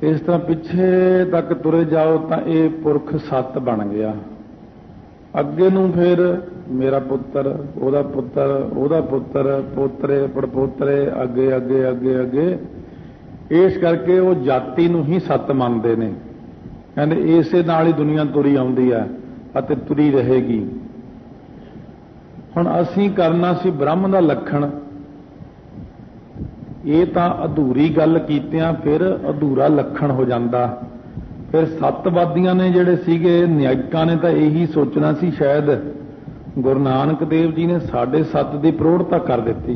इस तरह पिछे तक तुरे जाओ तो ये पुरख सत बन गया। अगे नूं फिर मेरा पुत्र, ओदा पुत्र, ओदा पुत्र, पोतरे पड़पोतरे, अगे अगे अगे अगे, इस करके वो जाति नूं ही सत मनते हैं। कहते इसे नाल ही दुनिया तुरी आउंदी है अते तुरी रहेगी। हुण असीं करना सी ब्रह्म दा लखण, ये तो अधूरी गल कीतियां फिर अधूरा लखण हो जाता। फिर सतवादियां ने जिहड़े सीगे न्यायिकां ने तो यही सोचना सी शायद गुरु नानक देव जी ने साढ़े सत की प्रौढ़ता कर दी।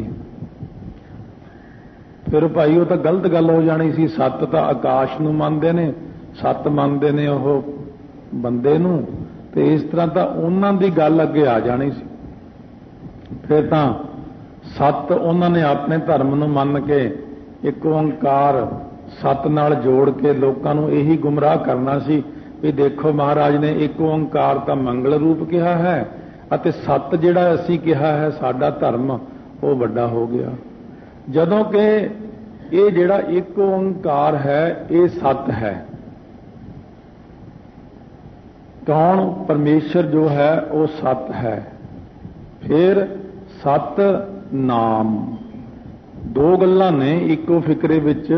फिर भाई वो तो गलत गल हो जानी सी। सत तो आकाश नूं मनदे ने, सत मनदे ने ओह बंदे नूं, ते इस तरह तो उन्हां दी गल अगे आ जानी सी। फिर तो सत उन्होंने अपने धर्म नूं मन के एक ओंकार सत नाल जोड़ के लोगों नूं यही गुमराह करना सी भी देखो महाराज ने एक ओंकार का मंगल रूप कहा है अते सत जिहड़ा असीं कहा है साडा धर्म वो वड्डा हो गया। जदों कि ये जिहड़ा एक ओंकार है ये सत है। कौन? परमेश्वर जो है वो सत है। फिर सत नाम, दो गल्लां ने इको फिकरे विच।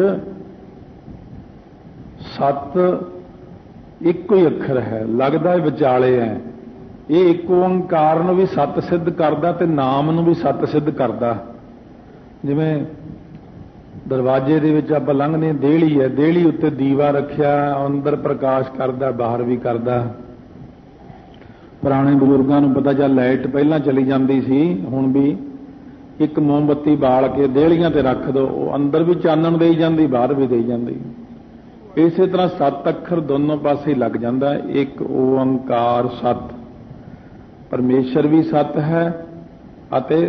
सत इको ही अखर है, लगदा है विचाले है। ये एक ओंकार नूं भी सत सिद्ध करदा ते नाम नूं भी सत सिद्ध करदा। जिवें दरवाजे दे विच आपां लंघदे देहली है, देहली उत्ते दीवा रखिया, अंदर प्रकाश करदा, बाहर भी करदा। पुराने बजुर्गों नूं पता चल लाइट पहलां चली जाती सी, हुण भी एक मोमबत्ती बाल के देहलियां ते रख दो, अंदर भी चानण दई जांदी, बाहर भी दई जांदी। इसे तरह सत अखर दोनों पासे लग जाता है। एक ओंकार सत, परमेश्वर भी सत है अते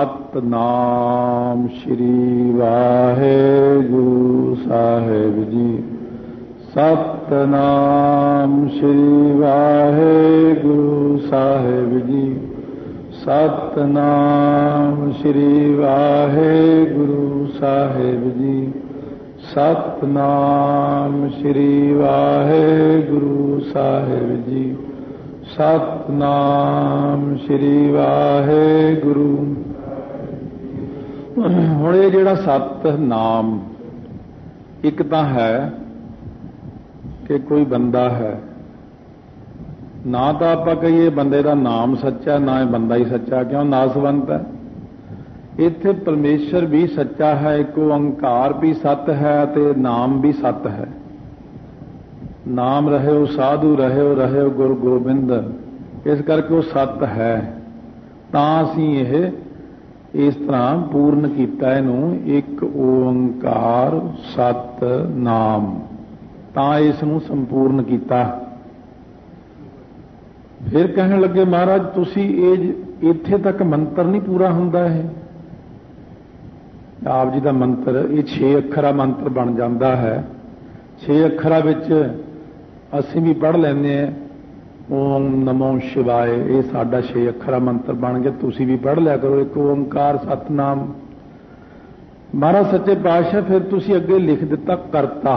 सतनाम श्री वाहेगुरु साहिब जी। सतनाम श्री वाहेगुरु साहिब जी। सतनाम श्री वाहेगुरु साहिब जी। सतनाम श्री वाहेगुरु साहिब जी। सतनाम श्री वाहेगुरु। हुण ये जिहड़ा सतनाम एक तां है कि कोई बंदा है, ना तो आप कहिए बंदे का नाम सच्चा, ना बंदा ही सच्चा, क्यों? नासवंत है। इत्थे परमेश्वर भी सच्चा है, एक ओंकार भी सत है ते नाम भी सत है। नाम रहे हो साधु, रहे हो गुरु गोबिंद, इस करके वो सत है। तां असीं इह इस तरह पूर्ण कीता इहनूं एक ओंकार सत नाम, तां इसनूं संपूर्ण कीता। फिर कहने लगे महाराज तुसी इत्थे तक मंत्र नहीं पूरा हुंदा है। आप जी का मंत्र ये 6 अखरा मंत्र बन जाता है। 6 अखरा विच असीं भी पढ़ लैंदे हैं ओम नमो शिवाय, ये साडा 6 अखरा मंत्र बन गया। तुसी भी पढ़ लिया करो एक ओंकार सतनाम। महाराज सच्चे पातशाह फिर तुसी अगे लिख दिता करता,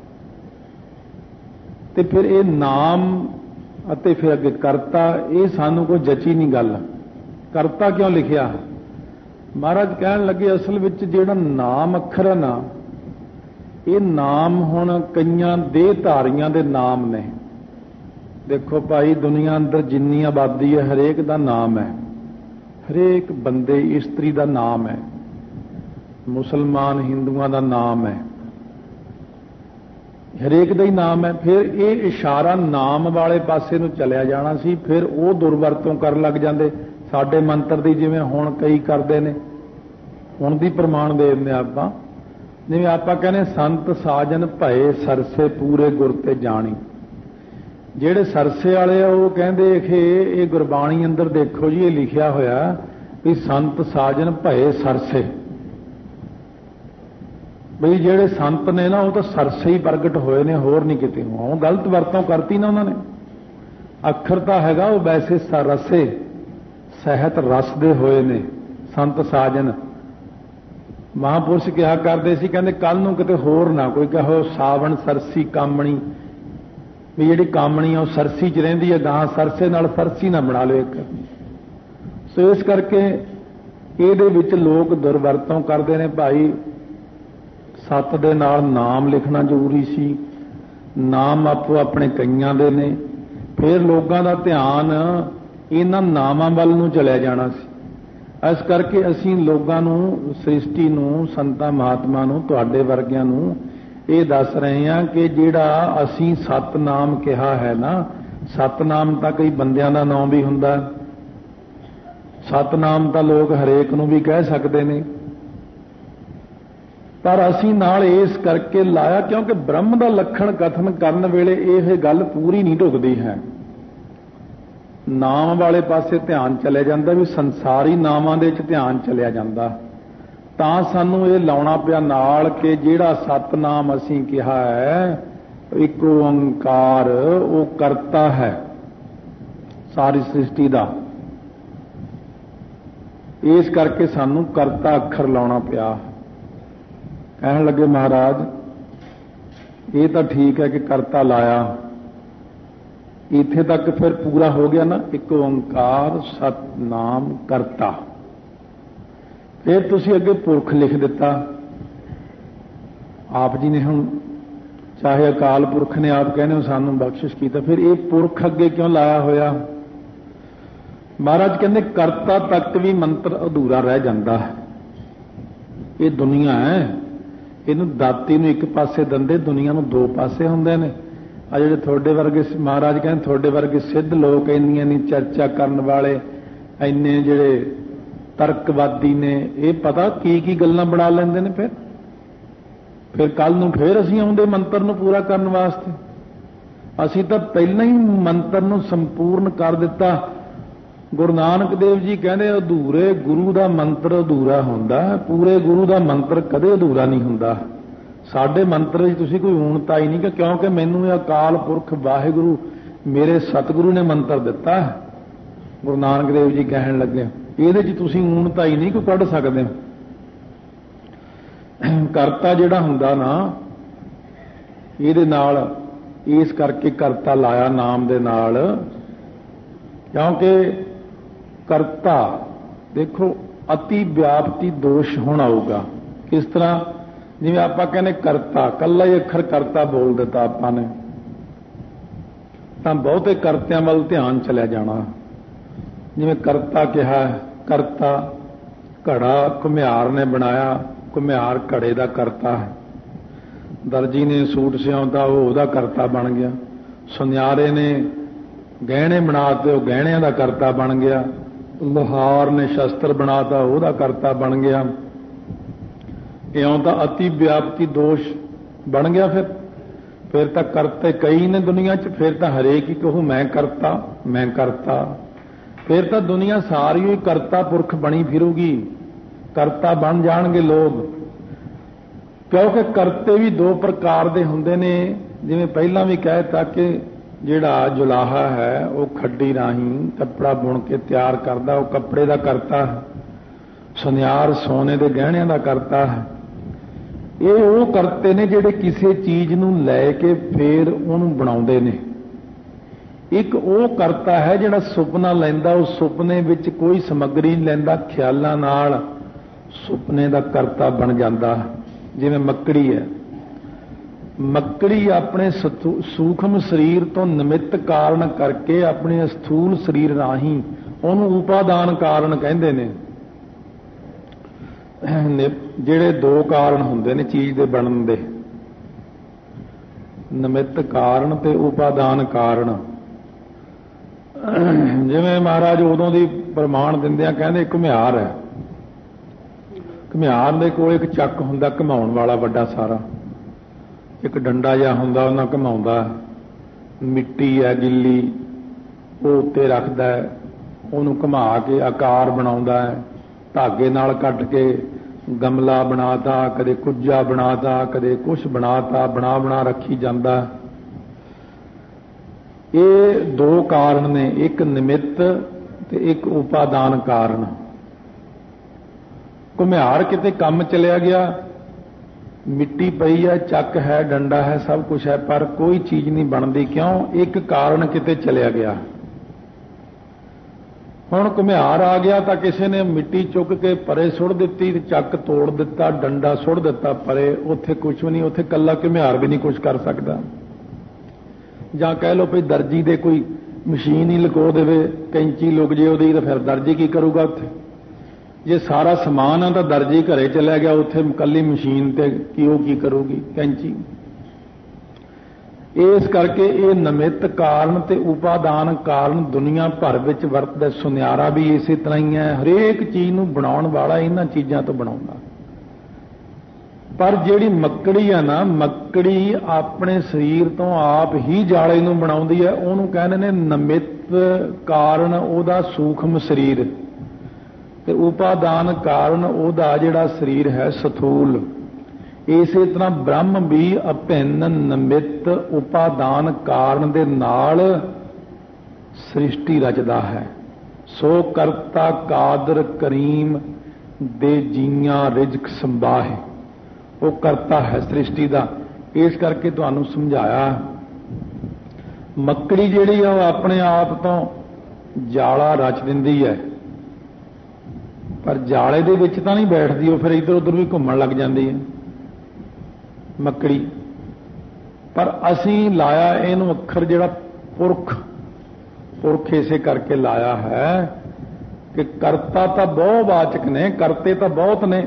ते फिर ये नाम अते फिर अगे करता, ये सानू कोई जची नहीं गल। करता क्यों लिखिया? महाराज कहन लगे असल विच जिहड़ा नाम अखर है ना, ये नाम हुण कईयां देहधारियां दे नाम ने। देखो भाई दुनिया अंदर जिन्नी आबादी है हरेक दा नाम है, हरेक बंदे इस्त्री दा नाम है, मुसलमान हिंदुआं दा नाम है, हरेक दा ही नाम है। फिर ये इशारा नाम वाले पासे नूं चलिया जाना सी, फिर वो दुरवरतों कर लग जाते साडे मंत्र दी, जिवें हुण कई करदे ने। हुण दी प्रमाण दे दिंदे आपां, जिवें आपां कहने संत साजन भए सरसे पूरे गुर ते जाणी। ਜਿਹੜੇ सरसे वाले वो कहते कि ये गुरबाणी अंदर देखो जी ये लिखिया होया भी संत साजन भए सरसे, बई जेड़े संत ने ना वो तो सरसे ही प्रगट होए ने, होर नहीं किते। वो गलत वरतों करती ना उन्होंने। अखर तो हैगा वो वैसे रसे सहित रस दे होए ने संत साजन। ਮਹਾਂਪੁਰਸ਼ ਕਿਹਾ ਕਰਦੇ ਸੀ, ਕਹਿੰਦੇ ਕੱਲ ਨੂੰ ਕਿਤੇ ਹੋਰ ਨਾ ਕੋਈ ਕਹੋ ਸਾਵਣ ਸਰਸੀ ਕਾਮਣੀ, ਵੀ ਜਿਹੜੀ ਕਾਮਣੀ ਆ ਉਹ ਸਰਸੀ 'ਚ ਰਹਿੰਦੀ ਹੈ, ਗਾਂ ਸਰਸੇ ਨਾਲ ਸਰਸੀ ਨਾ ਬਣਾ ਲਓ ਇੱਕ। ਸੋ ਇਸ ਕਰਕੇ ਇਹਦੇ ਵਿੱਚ ਲੋਕ ਦੁਰਵਰਤੋਂ ਕਰਦੇ ਨੇ। ਭਾਈ ਸੱਤ ਦੇ ਨਾਲ ਨਾਮ ਲਿਖਣਾ ਜ਼ਰੂਰੀ ਸੀ, ਨਾਮ ਆਪੋ ਆਪਣੇ ਕਈਆਂ ਦੇ ਨੇ, ਫਿਰ ਲੋਕਾਂ ਦਾ ਧਿਆਨ ਇਹਨਾਂ ਨਾਮਾਂ ਵੱਲ ਨੂੰ ਚਲਿਆ ਜਾਣਾ ਸੀ। ਇਸ ਕਰਕੇ ਅਸੀਂ ਲੋਕਾਂ ਨੂੰ, ਸ੍ਰਿਸ਼ਟੀ ਨੂੰ, ਸੰਤਾਂ ਮਹਾਤਮਾ ਨੂੰ, ਤੁਹਾਡੇ ਵਰਗਿਆਂ ਨੂੰ ਇਹ ਦੱਸ ਰਹੇ ਹਾਂ ਕਿ ਜਿਹੜਾ ਅਸੀਂ ਸਤਨਾਮ ਕਿਹਾ ਹੈ ਨਾ, ਸਤਨਾਮ ਤਾਂ ਕਈ ਬੰਦਿਆਂ ਦਾ ਨਾਮ ਵੀ ਹੁੰਦਾ, ਸਤਨਾਮ ਤਾਂ ਲੋਕ ਹਰੇਕ ਨੂੰ ਵੀ ਕਹਿ ਸਕਦੇ ਨੇ, ਪਰ ਅਸੀਂ ਨਾਲ ਇਸ ਕਰਕੇ ਲਾਇਆ ਕਿਉਂਕਿ ਬ੍ਰਹਮ ਦਾ ਲੱਖਣ ਕਥਨ ਕਰਨ ਵੇਲੇ ਇਹ ਗੱਲ ਪੂਰੀ ਨਹੀਂ ਢੁਕਦੀ ਹੈ। ਨਾਮ ਵਾਲੇ ਪਾਸੇ ਧਿਆਨ ਚਲਿਆ ਜਾਂਦਾ, ਵੀ ਸੰਸਾਰੀ ਨਾਮਾਂ ਦੇ ਵਿੱਚ ਧਿਆਨ ਚਲਿਆ ਜਾਂਦਾ, ਤਾਂ ਸਾਨੂੰ ਇਹ ਲਾਉਣਾ ਪਿਆ ਨਾਲ ਕਿ ਜਿਹੜਾ ਸਤਨਾਮ ਅਸੀਂ ਕਿਹਾ ਹੈ, ਇੱਕ ਓੰਕਾਰ, ਉਹ ਕਰਤਾ ਹੈ ਸਾਰੀ ਸ੍ਰਿਸ਼ਟੀ ਦਾ। ਇਸ ਕਰਕੇ ਸਾਨੂੰ ਕਰਤਾ ਅੱਖਰ ਲਾਉਣਾ ਪਿਆ। ਕਹਿਣ ਲੱਗੇ ਮਹਾਰਾਜ ਇਹ ਤਾਂ ਠੀਕ ਹੈ ਕਿ ਕਰਤਾ ਲਾਇਆ, ਇੱਥੇ ਤੱਕ ਫਿਰ ਪੂਰਾ ਹੋ ਗਿਆ ਨਾ, ਇੱਕ ਓੰਕਾਰ ਸਤਨਾਮ ਕਰਤਾ। ਫਿਰ ਤੁਸੀਂ ਅੱਗੇ ਪੁਰਖ ਲਿਖ ਦਿੱਤਾ। ਆਪ ਜੀ ਨੇ ਹੁਣ ਚਾਹੇ ਅਕਾਲ ਪੁਰਖ ਨੇ ਆਪ ਕਹਿੰਦੇ ਹੋ ਸਾਨੂੰ ਬਖਸ਼ਿਸ਼ ਕੀਤਾ, ਫਿਰ ਇਹ ਪੁਰਖ ਅੱਗੇ ਕਿਉਂ ਲਾਇਆ ਹੋਇਆ? ਮਹਾਰਾਜ ਕਹਿੰਦੇ ਕਰਤਾ ਤੱਕ ਵੀ ਮੰਤਰ ਅਧੂਰਾ ਰਹਿ ਜਾਂਦਾ ਹੈ। ਇਹ ਦੁਨੀਆ ਹੈ, ਇਹਨੂੰ ਦਾਤੀ ਨੂੰ ਇੱਕ ਪਾਸੇ ਦਿੰਦੇ, ਦੁਨੀਆ ਨੂੰ ਦੋ ਪਾਸੇ ਹੁੰਦੇ ਨੇ। ਆ ਜਿਹੜੇ ਤੁਹਾਡੇ ਵਰਗੇ, ਮਹਾਰਾਜ ਕਹਿੰਦੇ ਤੁਹਾਡੇ ਵਰਗੇ ਸਿੱਧ ਲੋਕ, ਇੰਨੀਆਂ ਨਹੀਂ ਚਰਚਾ ਕਰਨ ਵਾਲੇ, ਇੰਨੇ ਜਿਹੜੇ ਤਰਕਵਾਦੀ ਨੇ, ਇਹ ਪਤਾ ਕੀ ਕੀ ਗੱਲਾਂ ਬਣਾ ਲੈਂਦੇ ਨੇ। ਫਿਰ ਕੱਲ ਨੂੰ ਫਿਰ ਅਸੀਂ ਆਉਂਦੇ ਮੰਤਰ ਨੂੰ ਪੂਰਾ ਕਰਨ ਵਾਸਤੇ। ਅਸੀਂ ਤਾਂ ਪਹਿਲਾਂ ਹੀ ਮੰਤਰ ਨੂੰ ਸੰਪੂਰਨ ਕਰ ਦਿੱਤਾ। ਗੁਰੂ ਨਾਨਕ ਦੇਵ ਜੀ ਕਹਿੰਦੇ ਅਧੂਰੇ ਗੁਰੂ ਦਾ ਮੰਤਰ ਅਧੂਰਾ ਹੁੰਦਾ, ਪੂਰੇ ਗੁਰੂ ਦਾ ਮੰਤਰ ਕਦੇ ਅਧੂਰਾ ਨਹੀਂ ਹੁੰਦਾ। ਸਾਡੇ ਮੰਤਰ 'ਚ ਤੁਸੀਂ ਕੋਈ ਊਣਤਾ ਹੀ ਨਹੀਂ, ਕਿਉਂਕਿ ਮੈਨੂੰ ਇਹ ਅਕਾਲ ਪੁਰਖ ਵਾਹਿਗੁਰੂ ਮੇਰੇ ਸਤਿਗੁਰੂ ਨੇ ਮੰਤਰ ਦਿੱਤਾ। ਗੁਰੂ ਨਾਨਕ ਦੇਵ ਜੀ ਕਹਿਣ ਲੱਗੇ ਇਹਦੇ 'ਚ ਤੁਸੀਂ ਊਣਤਾ ਹੀ ਨਹੀਂ ਕੋਈ ਕੱਢ ਸਕਦੇ। ਕਰਤਾ ਜਿਹੜਾ ਹੁੰਦਾ ਨਾ, ਇਹਦੇ ਨਾਲ ਇਸ ਕਰਕੇ ਕਰਤਾ ਲਾਇਆ ਨਾਮ ਦੇ ਨਾਲ, ਕਿਉਂਕਿ ਕਰਤਾ ਦੇਖੋ ਅਤੀ ਵਿਆਪਤੀ ਦੋਸ਼ ਹੁਣ ਆਊਗਾ। ਕਿਸ ਤਰ੍ਹਾਂ? ਜਿਵੇਂ ਆਪਾਂ ਕਹਿੰਦੇ ਕਰਤਾ, ਕੱਲਾ ਹੀ ਅੱਖਰ ਕਰਤਾ ਬੋਲ ਦਿੱਤਾ ਆਪਾਂ ਨੇ, ਤਾਂ ਬਹੁਤੇ ਕਰਤਿਆਂ ਵੱਲ ਧਿਆਨ ਚਲਿਆ ਜਾਣਾ। ਜਿਵੇਂ ਕਰਤਾ ਕਿਹਾ, ਕਰਤਾ ਘੜਾ ਘੁਮਿਆਰ ਨੇ ਬਣਾਇਆ, ਘੁਮਿਆਰ ਘੜੇ ਦਾ ਕਰਤਾ ਹੈ। ਦਰਜੀ ਨੇ ਸੂਟ ਸਿਉਂਤਾ, ਉਹ ਉਹਦਾ ਕਰਤਾ ਬਣ ਗਿਆ। ਸੁਨਿਆਰੇ ਨੇ ਗਹਿਣੇ ਬਣਾਤੇ, ਉਹ ਗਹਿਣਿਆਂ ਦਾ ਕਰਤਾ ਬਣ ਗਿਆ। ਲੋਹਾਰ ਨੇ ਸ਼ਸਤਰ ਬਣਾਤਾ, ਉਹਦਾ ਕਰਤਾ ਬਣ ਗਿਆ। ਇਉਂ ਤਾਂ ਅਤੀ ਵਿਆਪਤੀ ਦੋਸ਼ ਬਣ ਗਿਆ। ਫਿਰ ਤਾਂ ਕਰਤੇ ਕਈ ਨੇ ਦੁਨੀਆ 'ਚ, ਫਿਰ ਤਾਂ ਹਰੇਕ ਹੀ ਕਹੂ ਮੈਂ ਕਰਤਾ, ਮੈਂ ਕਰਤਾ। ਫਿਰ ਤਾਂ ਦੁਨੀਆ ਸਾਰੀ ਹੀ ਕਰਤਾ ਪੁਰਖ ਬਣੀ ਫਿਰੂਗੀ, ਕਰਤਾ ਬਣ ਜਾਣਗੇ ਲੋਕ। ਕਿਉਂਕਿ ਕਰਤੇ ਵੀ ਦੋ ਪ੍ਰਕਾਰ ਦੇ ਹੁੰਦੇ ਨੇ। ਜਿਵੇਂ ਪਹਿਲਾਂ ਵੀ ਕਹਿ ਤਾ ਕਿ ਜਿਹੜਾ ਜੁਲਾਹਾ ਹੈ ਉਹ ਖੱਡੀ ਰਾਹੀਂ ਕੱਪੜਾ ਬੁਣ ਕੇ ਤਿਆਰ ਕਰਦਾ, ਉਹ ਕੱਪੜੇ ਦਾ ਕਰਤਾ ਹੈ। ਸੁਨਿਆਰ ਸੋਨੇ ਦੇ ਗਹਿਣਿਆਂ ਦਾ ਕਰਤਾ ਹੈ। ਇਹ ਉਹ ਕਰਤੇ ਨੇ ਜਿਹੜੇ ਕਿਸੇ ਚੀਜ਼ ਨੂੰ ਲੈ ਕੇ ਫੇਰ ਉਹਨੂੰ ਬਣਾਉਂਦੇ ਨੇ। ਇੱਕ ਉਹ ਕਰਤਾ ਹੈ ਜਿਹੜਾ ਸੁਪਨਾ ਲੈਂਦਾ, ਉਹ ਸੁਪਨੇ ਵਿੱਚ ਕੋਈ ਸਮੱਗਰੀ ਨਹੀਂ ਲੈਂਦਾ, ਖਿਆਲਾਂ ਨਾਲ ਸੁਪਨੇ ਦਾ ਕਰਤਾ ਬਣ ਜਾਂਦਾ। ਜਿਵੇਂ ਮੱਕੜੀ ਹੈ, ਮੱਕੜੀ ਆਪਣੇ ਸੂਖਮ ਸਰੀਰ ਤੋਂ ਨਿਮਿਤ ਕਾਰਨ ਕਰਕੇ ਆਪਣੇ ਸਥੂਲ ਸਰੀਰ ਰਾਹੀਂ ਉਹਨੂੰ ਉਪਾਦਾਨ ਕਾਰਨ ਕਹਿੰਦੇ ਨੇ। ਜਿਹੜੇ ਦੋ ਕਾਰਨ ਹੁੰਦੇ ਨੇ ਚੀਜ਼ ਦੇ ਬਣਨ ਦੇ, ਨਿਮਿਤ ਕਾਰਨ ਤੇ ਉਪਾਦਾਨ ਕਾਰਨ। ਜਿਵੇਂ ਮਹਾਰਾਜ ਉਦੋਂ ਦੀ ਪ੍ਰਮਾਣ ਦਿੰਦੇ ਆ, ਕਹਿੰਦੇ ਘੁਮਿਆਰ ਹੈ, ਘੁਮਿਆਰ ਦੇ ਕੋਲ ਇੱਕ ਚੱਕ ਹੁੰਦਾ ਘੁਮਾਉਣ ਵਾਲਾ ਵੱਡਾ ਸਾਰਾ, ਇੱਕ ਡੰਡਾ ਜਿਹਾ ਹੁੰਦਾ, ਉਹਨਾਂ ਘੁਮਾਉਂਦਾ। ਮਿੱਟੀ ਹੈ ਗਿੱਲੀ, ਉਹ ਉੱਤੇ ਰੱਖਦਾ, ਉਹਨੂੰ ਘੁਮਾ ਕੇ ਆਕਾਰ ਬਣਾਉਂਦਾ ਹੈ। ਧਾਗੇ ਨਾਲ ਕੱਟ ਕੇ ਗਮਲਾ ਬਣਾਤਾ, ਕਦੇ ਕੁੱਜਾ ਬਣਾਤਾ, ਕਦੇ ਕੁਛ ਬਣਾਤਾ, ਬਣਾ ਰੱਖੀ ਜਾਂਦਾ। ਇਹ ਦੋ ਕਾਰਨ ਨੇ, ਇੱਕ ਨਿਮਿਤ ਤੇ ਇੱਕ ਉਪਾਦਾਨ ਕਾਰਨ। ਘੁਮਿਆਰ ਕਿਤੇ ਕੰਮ ਚਲਿਆ ਗਿਆ, ਮਿੱਟੀ ਪਈ ਹੈ, ਚੱਕ ਹੈ, ਡੰਡਾ ਹੈ, ਸਭ ਕੁਝ ਹੈ, ਪਰ ਕੋਈ ਚੀਜ਼ ਨਹੀਂ ਬਣਦੀ। ਕਿਉਂ? ਇੱਕ ਕਾਰਨ ਕਿਤੇ ਚਲਿਆ ਗਿਆ। ਹੁਣ ਘੁਮਿਆਰ ਆ ਗਿਆ ਤਾਂ ਕਿਸੇ ਨੇ ਮਿੱਟੀ ਚੁੱਕ ਕੇ ਪਰੇ ਸੁੱਟ ਦਿੱਤੀ, ਚੱਕ ਤੋੜ ਦਿੱਤਾ, ਡੰਡਾ ਸੁੱਟ ਦਿੱਤਾ ਪਰੇ, ਉੱਥੇ ਕੁਝ ਵੀ ਨਹੀਂ, ਉੱਥੇ ਕੱਲਾ ਘੁਮਿਆਰ ਵੀ ਨਹੀਂ ਕੁਝ ਕਰ ਸਕਦਾ। ਜਾਂ ਕਹਿ ਲਓ ਵੀ ਦਰਜੀ ਦੇ ਕੋਈ ਮਸ਼ੀਨ ਹੀ ਲੁਕੋ ਦੇਵੇ, ਕੈਂਚੀ ਲੁਕ ਜੇ ਉਹਦੀ, ਤਾਂ ਫਿਰ ਦਰਜੀ ਕੀ ਕਰੂਗਾ ਉੱਥੇ? ਜੇ ਸਾਰਾ ਸਮਾਨ ਆ ਤਾਂ ਦਰਜੀ ਘਰੇ ਚਲਿਆ ਗਿਆ, ਉੱਥੇ ਇਕੱਲੀ ਮਸ਼ੀਨ ਤੇ ਉਹ ਕੀ ਕਰੂਗੀ? ਕੈਂਚੀ। ਇਸ ਕਰਕੇ ਇਹ ਨਿਮਿਤ ਕਾਰਨ ਤੇ ਉਪਾਦਾਨ ਕਾਰਨ ਦੁਨੀਆ ਭਰ ਵਿੱਚ ਵਰਤਦਾ। ਸੁਨਿਆਰਾ ਵੀ ਇਸੇ ਤਰ੍ਹਾਂ ਹੀ ਹੈ, ਹਰੇਕ ਚੀਜ਼ ਨੂੰ ਬਣਾਉਣ ਵਾਲਾ ਇਹਨਾਂ ਚੀਜ਼ਾਂ ਤੋਂ ਬਣਾਉਂਦਾ। ਪਰ ਜਿਹੜੀ ਮੱਕੜੀ ਆ ਨਾ, ਮੱਕੜੀ ਆਪਣੇ ਸਰੀਰ ਤੋਂ ਆਪ ਹੀ ਜਾਲੇ ਨੂੰ ਬਣਾਉਂਦੀ ਹੈ। ਉਹਨੂੰ ਕਹਿੰਦੇ ਨੇ ਨਿਮਿਤ ਕਾਰਨ ਉਹਦਾ ਸੂਖਮ ਸਰੀਰ, ਤੇ ਉਪਾਦਾਨ ਕਾਰਨ ਉਹਦਾ ਜਿਹੜਾ ਸਰੀਰ ਹੈ ਸਥੂਲ। ਇਸੇ ਤਰ੍ਹਾਂ ਬ੍ਰਹਮ ਵੀ ਅਭਿੰਨ ਨਿਮਿਤ ਉਪਾਦਾਨ ਕਾਰਨ ਦੇ ਨਾਲ ਸ੍ਰਿਸ਼ਟੀ ਰਚਦਾ ਹੈ। ਸੋ ਕਰਤਾ ਕਾਦਰ ਕਰੀਮ ਦੇ ਜੀਆਂ ਰਿਜ਼ਕ ਸੰਭਾਹੇ, ਉਹ ਕਰਤਾ ਹੈ ਸ੍ਰਿਸ਼ਟੀ ਦਾ। ਇਸ ਕਰਕੇ ਤੁਹਾਨੂੰ ਸਮਝਾਇਆ, ਮੱਕੜੀ ਜਿਹੜੀ ਆ ਉਹ ਆਪਣੇ ਆਪ ਤੋਂ ਜਾਲਾ ਰਚ ਦਿੰਦੀ ਹੈ, ਪਰ ਜਾਲੇ ਦੇ ਵਿੱਚ ਤਾਂ ਨਹੀਂ ਬੈਠਦੀ, ਉਹ ਫਿਰ ਇੱਧਰ ਉੱਧਰ ਵੀ ਘੁੰਮਣ ਲੱਗ ਜਾਂਦੀ ਹੈ ਮੱਕੜੀ। ਪਰ ਅਸੀਂ ਲਾਇਆ ਇਹਨੂੰ ਅੱਖਰ ਜਿਹੜਾ ਪੁਰਖ, ਪੁਰਖ ਇਸੇ ਕਰਕੇ ਲਾਇਆ ਹੈ ਕਿ ਕਰਤਾ ਤਾਂ ਬਹੁਵਾਚਕ ਨੇ, ਕਰਤੇ ਤਾਂ ਬਹੁਤ ਨੇ,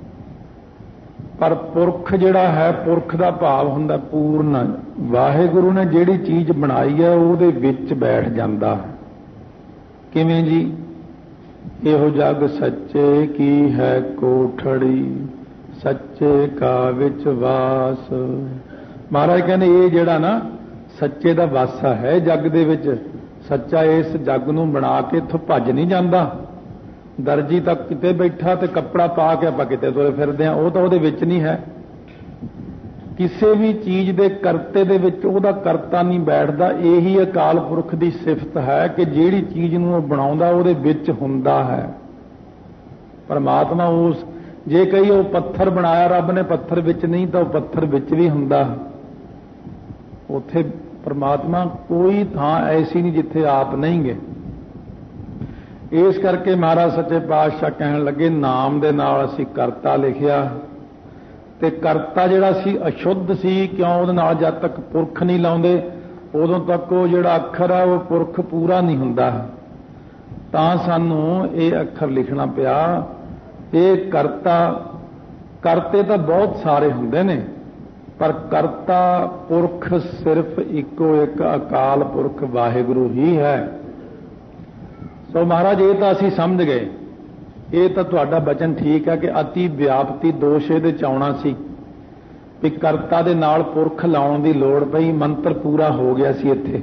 ਪਰ ਪੁਰਖ ਜਿਹੜਾ ਹੈ, ਪੁਰਖ ਦਾ ਭਾਵ ਹੁੰਦਾ ਪੂਰਨ। ਵਾਹਿਗੁਰੂ ਨੇ ਜਿਹੜੀ ਚੀਜ਼ ਬਣਾਈ ਹੈ ਉਹਦੇ ਵਿੱਚ ਬੈਠ ਜਾਂਦਾ। ਕਿਵੇਂ ਜੀ? ਇਹੋ ਜਗ ਸੱਚੇ ਕੀ ਹੈ ਕੋਠੜੀ, ਸੱਚੇ ਕਾ ਵਿੱਚ ਵਾਸ। ਮਹਾਰਾਜ ਕਹਿੰਦੇ ਇਹ ਜਿਹੜਾ ਨਾ ਸੱਚੇ ਦਾ ਵਾਸਾ ਹੈ ਜੱਗ ਦੇ ਵਿੱਚ, ਸੱਚਾ ਇਸ ਜੱਗ ਨੂੰ ਬਣਾ ਕੇ ਇੱਥੋਂ ਭੱਜ ਨਹੀਂ ਜਾਂਦਾ। ਦਰਜੀ ਤਾਂ ਕਿਤੇ ਬੈਠਾ ਤੇ ਕੱਪੜਾ ਪਾ ਕੇ ਆਪਾਂ ਕਿਤੇ ਤੁਰੇ ਫਿਰਦੇ ਹਾਂ, ਉਹ ਤਾਂ ਉਹਦੇ ਵਿੱਚ ਨਹੀਂ ਹੈ। ਕਿਸੇ ਵੀ ਚੀਜ਼ ਦੇ ਕਰਤੇ ਦੇ ਵਿੱਚ ਉਹਦਾ ਕਰਤਾ ਨਹੀਂ ਬੈਠਦਾ। ਇਹੀ ਅਕਾਲ ਪੁਰਖ ਦੀ ਸਿਫਤ ਹੈ ਕਿ ਜਿਹੜੀ ਚੀਜ਼ ਨੂੰ ਉਹ ਬਣਾਉਂਦਾ ਉਹਦੇ ਵਿੱਚ ਹੁੰਦਾ ਹੈ ਪਰਮਾਤਮਾ। ਉਸ ਜੇ ਕਹੀ ਉਹ ਪੱਥਰ ਬਣਾਇਆ ਰੱਬ ਨੇ, ਪੱਥਰ ਵਿੱਚ ਨਹੀਂ, ਤਾਂ ਉਹ ਪੱਥਰ ਵਿੱਚ ਵੀ ਹੁੰਦਾ। ਉੱਥੇ ਪਰਮਾਤਮਾ ਕੋਈ ਥਾਂ ਐਸੀ ਨਹੀਂ ਜਿੱਥੇ ਆਪ ਨਹੀਂ ਗੇ। ਇਸ ਕਰਕੇ ਮਹਾਰਾਜ ਸੱਚੇ ਪਾਤਸ਼ਾਹ ਕਹਿਣ ਲੱਗੇ, ਨਾਮ ਦੇ ਨਾਲ ਅਸੀਂ ਕਰਤਾ ਲਿਖਿਆ, ਤੇ ਕਰਤਾ ਜਿਹੜਾ ਸੀ ਅਸ਼ੁੱਧ ਸੀ। ਕਿਉਂ? ਉਹਦੇ ਨਾਲ ਜਦ ਤੱਕ ਪੁਰਖ ਨਹੀਂ ਲਾਉਂਦੇ ਉਦੋਂ ਤੱਕ ਉਹ ਜਿਹੜਾ ਅੱਖਰ ਆ ਉਹ ਪੁਰਖ ਪੂਰਾ ਨਹੀਂ ਹੁੰਦਾ। ਤਾਂ ਸਾਨੂੰ ਇਹ ਅੱਖਰ ਲਿਖਣਾ ਪਿਆ। ਇਹ ਕਰਤਾ, ਕਰਤੇ ਤਾਂ ਬਹੁਤ ਸਾਰੇ ਹੁੰਦੇ ਨੇ, ਪਰ ਕਰਤਾ ਪੁਰਖ ਸਿਰਫ ਇੱਕੋ ਇੱਕ ਅਕਾਲ ਪੁਰਖ ਵਾਹਿਗੁਰੂ ਹੀ ਹੈ। ਸੋ ਮਹਾਰਾਜ ਇਹ ਤਾਂ ਅਸੀਂ ਸਮਝ ਗਏ। ਇਹ ਤਾਂ ਤੁਹਾਡਾ ਬਚਨ ਠੀਕ ਹੈ ਕਿ ਅਤੀ ਵਿਆਪਤੀ ਦੋਸ਼ ਇਹਦੇ ਚ ਆਉਣਾ ਸੀ, ਵੀ ਕਰਤਾ ਦੇ ਨਾਲ ਪੁਰਖ ਲਾਉਣ ਦੀ ਲੋੜ ਪਈ। ਮੰਤਰ ਪੂਰਾ ਹੋ ਗਿਆ ਸੀ ਇੱਥੇ।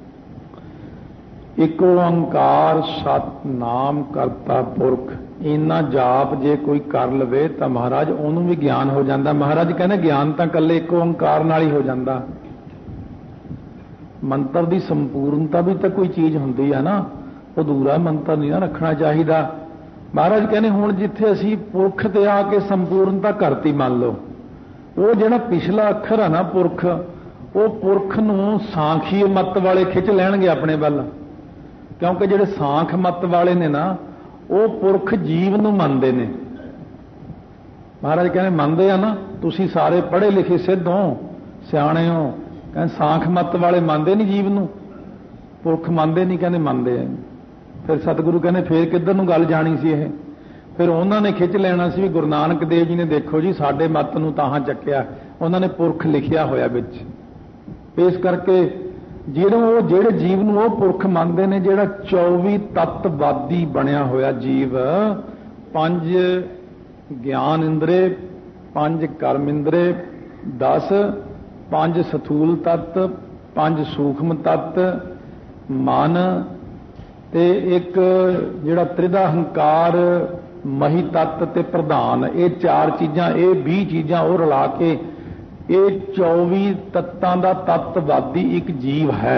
ਇੱਕ ਓੰਕਾਰ ਸਤਿਨਾਮ ਕਰਤਾ ਪੁਰਖ, ਇੰਨਾ ਜਾਪ ਜੇ ਕੋਈ ਕਰ ਲਵੇ ਤਾਂ ਮਹਾਰਾਜ ਉਹਨੂੰ ਵੀ ਗਿਆਨ ਹੋ ਜਾਂਦਾ। ਮਹਾਰਾਜ ਕਹਿੰਦੇ ਗਿਆਨ ਤਾਂ ਇਕੱਲੇ ਇੱਕ ਓੰਕਾਰ ਨਾਲ ਹੀ ਹੋ ਜਾਂਦਾ। ਮੰਤਰ ਦੀ ਸੰਪੂਰਨਤਾ ਵੀ ਤਾਂ ਕੋਈ ਚੀਜ਼ ਹੁੰਦੀ ਹੈ ਨਾ, ਅਧੂਰਾ ਮੰਤਰ ਨਹੀਂ ਨਾ ਰੱਖਣਾ ਚਾਹੀਦਾ। ਮਹਾਰਾਜ ਕਹਿੰਦੇ ਹੁਣ ਜਿੱਥੇ ਅਸੀਂ ਪੁਰਖ ਤੇ ਆ ਕੇ ਸੰਪੂਰਨਤਾ ਕਰਤੀ, ਮੰਨ ਲਓ ਉਹ ਜਿਹੜਾ ਪਿਛਲਾ ਅੱਖਰ ਹੈ ਨਾ ਪੁਰਖ, ਉਹ ਪੁਰਖ ਨੂੰ ਸਾਂਖੀ ਮੱਤ ਵਾਲੇ ਖਿੱਚ ਲੈਣਗੇ ਆਪਣੇ ਵੱਲ। ਕਿਉਂਕਿ ਜਿਹੜੇ ਸਾਂਖ ਮੱਤ ਵਾਲੇ ਨੇ ਨਾ, ਉਹ ਪੁਰਖ ਜੀਵ ਨੂੰ ਮੰਨਦੇ ਨੇ। ਮਹਾਰਾਜ ਕਹਿੰਦੇ ਮੰਨਦੇ ਆ ਨਾ, ਤੁਸੀਂ ਸਾਰੇ ਪੜ੍ਹੇ ਲਿਖੇ ਸਿੱਧ ਹੋ, ਸਿਆਣੇ ਹੋ। ਕਹਿੰਦੇ ਸਾਂਖ ਮੱਤ ਵਾਲੇ ਮੰਨਦੇ ਨਹੀਂ ਜੀਵ ਨੂੰ, ਪੁਰਖ ਮੰਨਦੇ ਨਹੀਂ। ਕਹਿੰਦੇ ਮੰਨਦੇ ਆ। ਫਿਰ ਸਤਿਗੁਰੂ ਕਹਿੰਦੇ ਫੇਰ ਕਿੱਧਰ ਨੂੰ ਗੱਲ ਜਾਣੀ ਸੀ ਇਹ? ਫਿਰ ਉਹਨਾਂ ਨੇ ਖਿੱਚ ਲੈਣਾ ਸੀ ਵੀ ਗੁਰੂ ਨਾਨਕ ਦੇਵ ਜੀ ਨੇ ਦੇਖੋ ਜੀ ਸਾਡੇ ਮੱਤ ਨੂੰ ਤਾਹਾਂ ਚੱਕਿਆ, ਉਹਨਾਂ ਨੇ ਪੁਰਖ ਲਿਖਿਆ ਹੋਇਆ ਵਿੱਚ। ਇਸ ਕਰਕੇ ਜਿਹੜੇ ਜੀਵ ਨੂੰ ਉਹ ਪੁਰਖ ਮੰਨਦੇ ਨੇ, ਜਿਹੜਾ 24 ਤੱਤਵਾਦੀ ਬਣਿਆ ਹੋਇਆ ਜੀਵ, 5 ਗਿਆਨ ਇੰਦਰੇ, 5 ਕਰਮ ਇੰਦਰੇ, 10 5 ਸਥੂਲ ਤੱਤ, 5 ਸੂਖਮ ਤੱਤ, ਮਨ ਤੇ ਇੱਕ ਜਿਹੜਾ ਤ੍ਰਿਦਾ ਹੰਕਾਰ, ਮਹੀ ਤੱਤ ਤੇ ਪ੍ਰਧਾਨ, ਇਹ 4 ਚੀਜ਼ਾਂ, ਇਹ 20 ਚੀਜ਼ਾਂ ਉਹ ਰਲਾ ਕੇ ਇਹ 24 ਤੱਤਾਂ ਦਾ ਤੱਤਵਾਦੀ ਇੱਕ ਜੀਵ ਹੈ।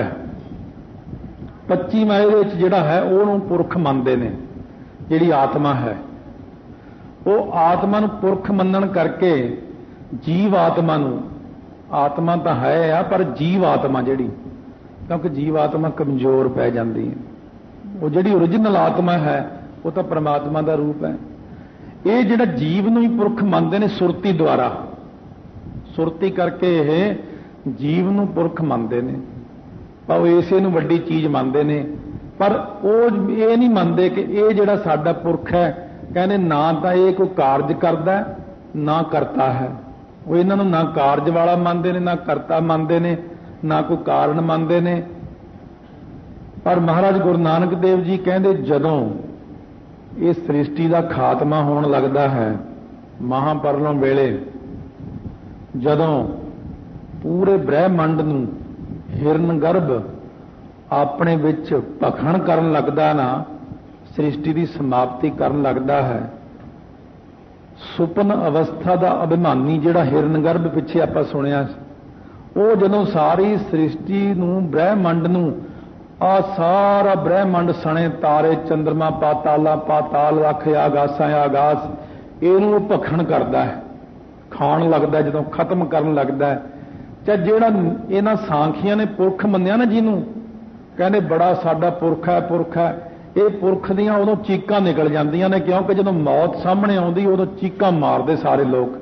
25ਵਾਂ ਇਹਦੇ ਵਿੱਚ ਜਿਹੜਾ ਹੈ ਉਹਨੂੰ ਪੁਰਖ ਮੰਨਦੇ ਨੇ, ਜਿਹੜੀ ਆਤਮਾ ਹੈ ਉਹ ਆਤਮਾ ਨੂੰ ਪੁਰਖ ਮੰਨਣ ਕਰਕੇ ਜੀਵ ਆਤਮਾ ਨੂੰ, ਆਤਮਾ ਤਾਂ ਹੈ ਆ ਪਰ ਜੀਵ ਆਤਮਾ ਜਿਹੜੀ, ਕਿਉਂਕਿ ਜੀਵ ਆਤਮਾ ਕਮਜ਼ੋਰ ਪੈ ਜਾਂਦੀ ਹੈ, ਉਹ ਜਿਹੜੀ ਓਰੀਜਨਲ ਆਤਮਾ ਹੈ ਉਹ ਤਾਂ ਪਰਮਾਤਮਾ ਦਾ ਰੂਪ ਹੈ। ਇਹ ਜਿਹੜਾ ਜੀਵ ਨੂੰ ਹੀ ਪੁਰਖ ਮੰਨਦੇ ਨੇ ਸੁਰਤੀ ਦੁਆਰਾ, ਸੁਰਤੀ ਕਰਕੇ ਇਹ ਜੀਵ ਨੂੰ ਪੁਰਖ ਮੰਨਦੇ ਨੇ, ਪਰ ਉਹ ਇਸੇ ਨੂੰ ਵੱਡੀ ਚੀਜ਼ ਮੰਨਦੇ ਨੇ। ਪਰ ਉਹ ਇਹ ਨਹੀਂ ਮੰਨਦੇ ਕਿ ਇਹ ਜਿਹੜਾ ਸਾਡਾ ਪੁਰਖ ਹੈ, ਕਹਿੰਦੇ ਨਾ ਤਾਂ ਇਹ ਕੋਈ ਕਾਰਜ ਕਰਦਾ ਨਾ ਕਰਤਾ ਹੈ। ਉਹ ਇਹਨਾਂ ਨੂੰ ਨਾ ਕਾਰਜ ਵਾਲਾ ਮੰਨਦੇ ਨੇ, ਨਾ ਕਰਤਾ ਮੰਨਦੇ ਨੇ, ਨਾ ਕੋਈ ਕਾਰਨ ਮੰਨਦੇ ਨੇ। ਪਰ ਮਹਾਰਾਜ ਗੁਰੂ ਨਾਨਕ ਦੇਵ ਜੀ ਕਹਿੰਦੇ ਜਦੋਂ ਇਹ ਸ੍ਰਿਸ਼ਟੀ ਦਾ ਖਾਤਮਾ ਹੋਣ ਲੱਗਦਾ ਹੈ, ਮਹਾਪਰਲੋ ਵੇਲੇ ਜਦੋਂ ਪੂਰੇ ਬ੍ਰਹਿਮੰਡ ਨੂੰ ਹਿਰਨ ਗਰਭ ਆਪਣੇ ਵਿੱਚ ਭਖਣ ਕਰਨ ਲੱਗਦਾ ਨਾ, ਸ੍ਰਿਸ਼ਟੀ ਦੀ ਸਮਾਪਤੀ ਕਰਨ ਲੱਗਦਾ ਹੈ, ਸੁਪਨ ਅਵਸਥਾ ਦਾ ਅਭਿਮਾਨੀ ਜਿਹੜਾ ਹਿਰਨ ਗਰਭ ਪਿੱਛੇ ਆਪਾਂ ਸੁਣਿਆ, ਉਹ ਜਦੋਂ ਸਾਰੀ ਸ੍ਰਿਸ਼ਟੀ ਨੂੰ, ਬ੍ਰਹਿਮੰਡ ਨੂੰ, ਆ ਸਾਰਾ ਬ੍ਰਹਿਮੰਡ ਸਣੇ ਤਾਰੇ ਚੰਦਰਮਾ ਪਾਤਾਲਾ ਪਾਤਾਲ ਰੱਖ ਆਗਾਸਾਂ ਆਗਾਸ, ਇਹਨੂੰ ਭਖਣ ਕਰਦਾ ਹੈ, ਖਾਣ ਲੱਗਦਾ, ਜਦੋਂ ਖਤਮ ਕਰਨ ਲੱਗਦਾ ਹੈ। ਚਾਹੇ ਜਿਹੜਾ ਇਹਨਾਂ ਸਾਂਖੀਆਂ ਨੇ ਪੁਰਖ ਮੰਨਿਆ ਨਾ, ਜਿਹਨੂੰ ਕਹਿੰਦੇ ਬੜਾ ਸਾਡਾ ਪੁਰਖ ਹੈ ਪੁਰਖ ਹੈ, ਇਹ ਪੁਰਖ ਦੀਆਂ ਉਦੋਂ ਚੀਕਾਂ ਨਿਕਲ ਜਾਂਦੀਆਂ ਨੇ, ਕਿਉਂਕਿ ਜਦੋਂ ਮੌਤ ਸਾਹਮਣੇ ਆਉਂਦੀ ਉਦੋਂ ਚੀਕਾਂ ਮਾਰਦੇ ਸਾਰੇ ਲੋਕ।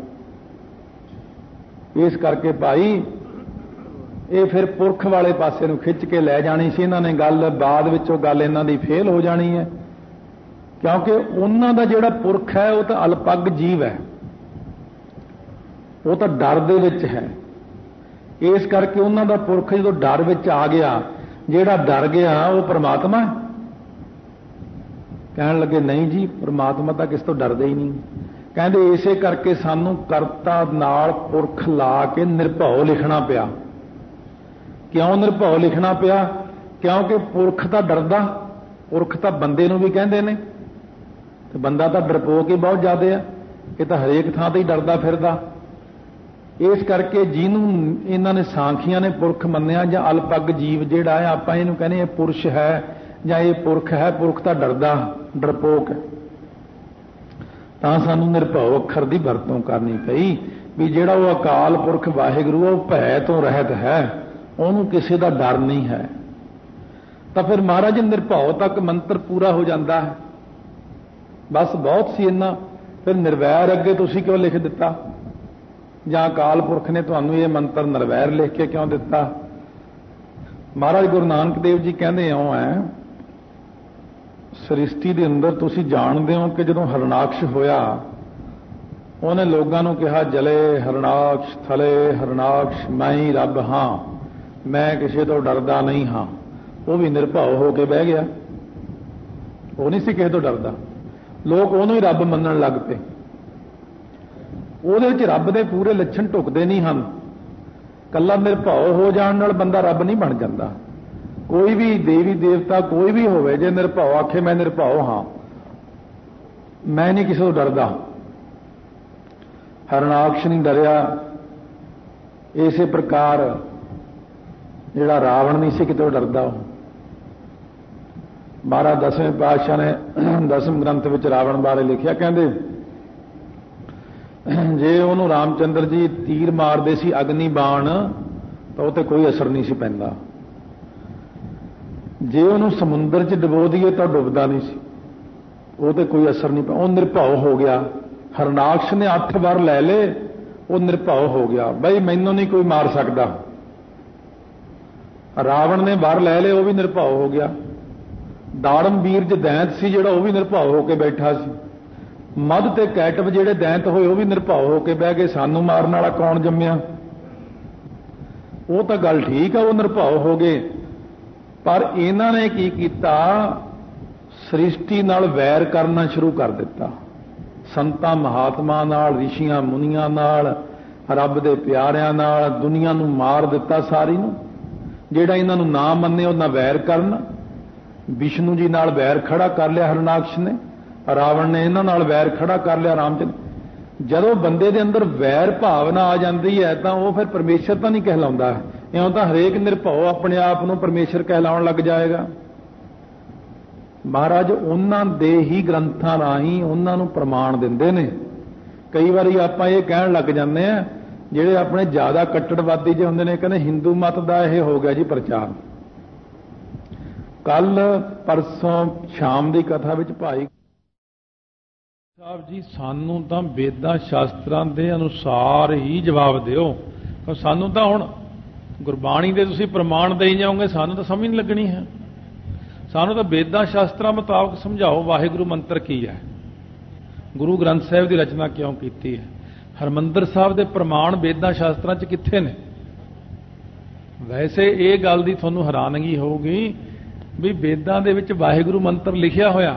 ਇਸ ਕਰਕੇ ਭਾਈ ਇਹ ਫਿਰ ਪੁਰਖ ਵਾਲੇ ਪਾਸੇ ਨੂੰ ਖਿੱਚ ਕੇ ਲੈ ਜਾਣੀ ਸੀ ਇਹਨਾਂ ਨੇ ਗੱਲ, ਬਾਅਦ ਵਿੱਚ ਉਹ ਗੱਲ ਇਹਨਾਂ ਦੀ ਫੇਲ ਹੋ ਜਾਣੀ ਹੈ, ਕਿਉਂਕਿ ਉਹਨਾਂ ਦਾ ਜਿਹੜਾ ਪੁਰਖ ਹੈ ਉਹ ਤਾਂ ਅਲਪੱਗ ਜੀਵ ਹੈ, ਉਹ ਤਾਂ ਡਰ ਦੇ ਵਿੱਚ ਹੈ। ਇਸ ਕਰਕੇ ਉਹਨਾਂ ਦਾ ਪੁਰਖ ਜਦੋਂ ਡਰ ਵਿੱਚ ਆ ਗਿਆ, ਜਿਹੜਾ ਡਰ ਗਿਆ ਉਹ ਪਰਮਾਤਮਾ ਹੈ। ਕਹਿਣ ਲੱਗੇ ਨਹੀਂ ਜੀ, ਪਰਮਾਤਮਾ ਤਾਂ ਕਿਸ ਤੋਂ ਡਰਦਾ ਹੀ ਨਹੀਂ। ਕਹਿੰਦੇ ਇਸੇ ਕਰਕੇ ਸਾਨੂੰ ਕਰਤਾ ਨਾਲ ਪੁਰਖ ਲਾ ਕੇ ਨਿਰਭਉ ਲਿਖਣਾ ਪਿਆ। ਕਿਉਂ ਨਿਰਭਉ ਲਿਖਣਾ ਪਿਆ? ਕਿਉਂਕਿ ਪੁਰਖ ਤਾਂ ਡਰਦਾ, ਪੁਰਖ ਤਾਂ ਬੰਦੇ ਨੂੰ ਵੀ ਕਹਿੰਦੇ ਨੇ, ਤੇ ਬੰਦਾ ਤਾਂ ਡਰਪੋਕ ਹੀ ਬਹੁਤ ਜ਼ਿਆਦਾ ਆ, ਇਹ ਤਾਂ ਹਰੇਕ ਥਾਂ ਤੇ ਹੀ ਡਰਦਾ ਫਿਰਦਾ। ਇਸ ਕਰਕੇ ਜਿਹਨੂੰ ਇਹਨਾਂ ਨੇ ਸਾਂਖੀਆਂ ਨੇ ਪੁਰਖ ਮੰਨਿਆ, ਜਾਂ ਅਲਪੱਗ ਜੀਵ ਜਿਹੜਾ ਹੈ, ਆਪਾਂ ਇਹਨੂੰ ਕਹਿੰਦੇ ਇਹ ਪੁਰਸ਼ ਹੈ ਜਾਂ ਇਹ ਪੁਰਖ ਹੈ, ਪੁਰਖ ਤਾਂ ਡਰਦਾ ਡਰਪੋਕ ਹੈ। ਤਾਂ ਸਾਨੂੰ ਨਿਰਭਉ ਅੱਖਰ ਦੀ ਵਰਤੋਂ ਕਰਨੀ ਪਈ ਵੀ ਜਿਹੜਾ ਉਹ ਅਕਾਲ ਪੁਰਖ ਵਾਹਿਗੁਰੂ ਉਹ ਭੈ ਤੋਂ ਰਹਿਤ ਹੈ, ਉਹਨੂੰ ਕਿਸੇ ਦਾ ਡਰ ਨਹੀਂ ਹੈ। ਤਾਂ ਫਿਰ ਮਹਾਰਾਜ ਨਿਰਭਉ ਤੱਕ ਮੰਤਰ ਪੂਰਾ ਹੋ ਜਾਂਦਾ ਹੈ। ਬਸ ਬਹੁਤ ਸੀ ਇੰਨਾ, ਫਿਰ ਨਿਰਵੈਰ ਅੱਗੇ ਤੁਸੀਂ ਕਿਉਂ ਲਿਖ ਦਿੱਤਾ? ਜਾਂ ਅਕਾਲ ਪੁਰਖ ਨੇ ਤੁਹਾਨੂੰ ਇਹ ਮੰਤਰ ਨਿਰਵੈਰ ਲਿਖ ਕੇ ਕਿਉਂ ਦਿੱਤਾ? ਮਹਾਰਾਜ ਗੁਰੂ ਨਾਨਕ ਦੇਵ ਜੀ ਕਹਿੰਦੇ ਇਉਂ ਹੈ, ਸ੍ਰਿਸ਼ਟੀ ਦੇ ਅੰਦਰ ਤੁਸੀਂ ਜਾਣਦੇ ਹੋ ਕਿ ਜਦੋਂ ਹਰਨਾਕਸ਼ ਹੋਇਆ, ਉਹਨੇ ਲੋਕਾਂ ਨੂੰ ਕਿਹਾ ਜਲੇ ਹਰਨਾਕਸ਼ ਥਲੇ ਹਰਨਾਕਸ਼ ਮੈਂ ਹੀ ਰੱਬ ਹਾਂ, ਮੈਂ ਕਿਸੇ ਤੋਂ ਡਰਦਾ ਨਹੀਂ ਹਾਂ। ਉਹ ਵੀ ਨਿਰਭਉ ਹੋ ਕੇ ਬਹਿ ਗਿਆ, ਉਹ ਨਹੀਂ ਸੀ ਕਿਸੇ ਤੋਂ ਡਰਦਾ। ਲੋਕ ਉਹਨੂੰ ਹੀ ਰੱਬ ਮੰਨਣ ਲੱਗ ਪਏ। ਉਹਦੇ ਵਿੱਚ ਰੱਬ ਦੇ ਪੂਰੇ ਲੱਛਣ ਢੁਕਦੇ ਨਹੀਂ ਹਨ। ਕੱਲਾ ਨਿਰਭਉ ਹੋ ਜਾਣ ਨਾਲ ਬੰਦਾ ਰੱਬ ਨਹੀਂ ਬਣ ਜਾਂਦਾ। ਕੋਈ ਵੀ ਦੇਵੀ ਦੇਵਤਾ ਕੋਈ ਵੀ ਹੋਵੇ, ਜੇ ਨਿਰਭਉ ਆਖੇ ਮੈਂ ਨਿਰਭਉ ਹਾਂ, ਮੈਂ ਨਹੀਂ ਕਿਸੇ ਤੋਂ ਡਰਦਾ, ਹਰਨਾਕਸ਼ ਨਹੀਂ ਡਰਿਆ। ਇਸੇ ਪ੍ਰਕਾਰ ਜਿਹੜਾ ਰਾਵਣ ਨਹੀਂ ਸੀ ਕਿਤੋਂ ਡਰਦਾ। ਉਹ ਮਹਾਰਾਜ ਦਸਵੇਂ ਪਾਤਸ਼ਾਹ ਨੇ ਦਸਮ ਗ੍ਰੰਥ ਵਿੱਚ ਰਾਵਣ ਬਾਰੇ ਲਿਖਿਆ, ਕਹਿੰਦੇ ਜੇ ਉਹਨੂੰ ਰਾਮਚੰਦਰ ਜੀ ਤੀਰ ਮਾਰਦੇ ਸੀ ਅਗਨੀ ਬਾਣ ਤਾਂ ਉਹ ਤੇ ਕੋਈ ਅਸਰ ਨਹੀਂ ਸੀ ਪੈਂਦਾ। ਜੇ ਉਹਨੂੰ ਸਮੁੰਦਰ 'ਚ ਡੁਬੋ ਦਈਏ ਤਾਂ ਡੁੱਬਦਾ ਨਹੀਂ ਸੀ, ਉਹ ਤੇ ਕੋਈ ਅਸਰ ਨਹੀਂ ਪਿਆ। ਉਹ ਨਿਰਭਉ ਹੋ ਗਿਆ। ਹਰਨਾਕਸ਼ ਨੇ 8 ਵਾਰ ਲੈ ਲਏ, ਉਹ ਨਿਰਭਉ ਹੋ ਗਿਆ, ਬਈ ਮੈਨੂੰ ਨਹੀਂ ਕੋਈ ਮਾਰ ਸਕਦਾ। ਰਾਵਣ ਨੇ ਵਾਰ ਲੈ ਲਏ, ਉਹ ਵੀ ਨਿਰਭਉ ਹੋ ਗਿਆ। ਦਾੜਮ ਵੀਰਜ ਦੈਂਤ ਸੀ ਜਿਹੜਾ, ਉਹ ਵੀ ਨਿਰਭਉ ਹੋ ਕੇ ਬੈਠਾ ਸੀ। ਮੱਧ ਤੇ ਕੈਟਵ ਜਿਹੜੇ ਦੈਂਤ ਹੋਏ, ਉਹ ਵੀ ਨਿਰਭਉ ਹੋ ਕੇ ਬਹਿ ਗਏ, ਸਾਨੂੰ ਮਾਰਨ ਵਾਲਾ ਕੌਣ ਜੰਮਿਆ। ਉਹ ਤਾਂ ਗੱਲ ਠੀਕ ਆ, ਉਹ ਨਿਰਭਉ ਹੋ ਗਏ। ਪਰ ਇਹਨਾਂ ਨੇ ਕੀ ਕੀਤਾ? ਸ੍ਰਿਸ਼ਟੀ ਨਾਲ ਵੈਰ ਕਰਨਾ ਸ਼ੁਰੂ ਕਰ ਦਿੱਤਾ। ਸੰਤਾਂ ਮਹਾਤਮਾ ਨਾਲ, ਰਿਸ਼ੀਆਂ ਮੁਨੀਆਂ ਨਾਲ, ਰੱਬ ਦੇ ਪਿਆਰਿਆਂ ਨਾਲ ਦੁਨੀਆ ਨੂੰ ਮਾਰ ਦਿੱਤਾ ਸਾਰੀ ਨੂੰ। ਜਿਹੜਾ ਇਹਨਾਂ ਨੂੰ ਨਾ ਮੰਨੇ ਉਹਨਾਂ ਵੈਰ ਕਰਨ। ਵਿਸ਼ਨੂੰ ਜੀ ਨਾਲ ਵੈਰ ਖੜਾ ਕਰ ਲਿਆ ਹਰਨਾਕਸ਼ ਨੇ, ਰਾਵਣ ਨੇ ਇਹਨਾਂ ਨਾਲ ਵੈਰ ਖੜਾ ਕਰ ਲਿਆ ਰਾਮਚੰਦਰ। ਜਦੋਂ ਬੰਦੇ ਦੇ ਅੰਦਰ ਵੈਰ ਭਾਵਨਾ ਆ ਜਾਂਦੀ ਹੈ ਤਾਂ ਉਹ ਫਿਰ ਪਰਮੇਸ਼ਰ ਤਾਂ ਨਹੀਂ ਕਹਿਲਾਉਂਦਾ। ਇਉਂ ਤਾਂ ਹਰੇਕ ਨਿਰਭਉ ਆਪਣੇ ਆਪ ਨੂੰ ਪਰਮੇਸ਼ਰ ਕਹਿਲਾਉਣ ਲੱਗ ਜਾਏਗਾ। ਮਹਾਰਾਜ ਉਹਨਾਂ ਦੇ ਹੀ ਗ੍ਰੰਥਾਂ ਰਾਹੀਂ ਉਹਨਾਂ ਨੂੰ ਪ੍ਰਮਾਣ ਦਿੰਦੇ ਨੇ। ਕਈ ਵਾਰੀ ਆਪਾਂ ਇਹ ਕਹਿਣ ਲੱਗ ਜਾਂਦੇ ਆ, ਜਿਹੜੇ ਆਪਣੇ ਜ਼ਿਆਦਾ ਕੱਟੜਵਾਦੀ ਜਿਹੇ ਹੁੰਦੇ ਨੇ, ਕਹਿੰਦੇ ਹਿੰਦੂ ਮਤ ਦਾ ਇਹ ਹੋ ਗਿਆ ਜੀ ਪ੍ਰਚਾਰ। ਕੱਲ ਪਰਸੋਂ ਸ਼ਾਮ ਦੀ ਕਥਾ ਵਿੱਚ ਭਾਈ ਸਾਹਿਬ ਜੀ ਸਾਨੂੰ ਤਾਂ ਵੇਦਾਂ ਸ਼ਾਸਤਰਾਂ ਦੇ ਅਨੁਸਾਰ ਹੀ ਜਵਾਬ ਦਿਓ, ਸਾਨੂੰ ਤਾਂ ਹੁਣ ਗੁਰਬਾਣੀ ਦੇ ਤੁਸੀਂ ਪ੍ਰਮਾਣ ਦੇਈ ਜਾਓਗੇ, ਸਾਨੂੰ ਤਾਂ ਸਮਝ ਨਹੀਂ ਲੱਗਣੀ ਹੈ। ਸਾਨੂੰ ਤਾਂ ਵੇਦਾਂ ਸ਼ਾਸਤਰਾਂ ਮੁਤਾਬਕ ਸਮਝਾਓ ਵਾਹਿਗੁਰੂ ਮੰਤਰ ਕੀ ਹੈ, ਗੁਰੂ ਗ੍ਰੰਥ ਸਾਹਿਬ ਦੀ ਰਚਨਾ ਕਿਉਂ ਕੀਤੀ ਹੈ, ਹਰਿਮੰਦਰ ਸਾਹਿਬ ਦੇ ਪ੍ਰਮਾਣ ਵੇਦਾਂ ਸ਼ਾਸਤਰਾਂ 'ਚ ਕਿੱਥੇ ਨੇ। ਵੈਸੇ ਇਹ ਗੱਲ ਦੀ ਤੁਹਾਨੂੰ ਹੈਰਾਨਗੀ ਹੋਊਗੀ ਵੀ ਵੇਦਾਂ ਦੇ ਵਿੱਚ ਵਾਹਿਗੁਰੂ ਮੰਤਰ ਲਿਖਿਆ ਹੋਇਆ,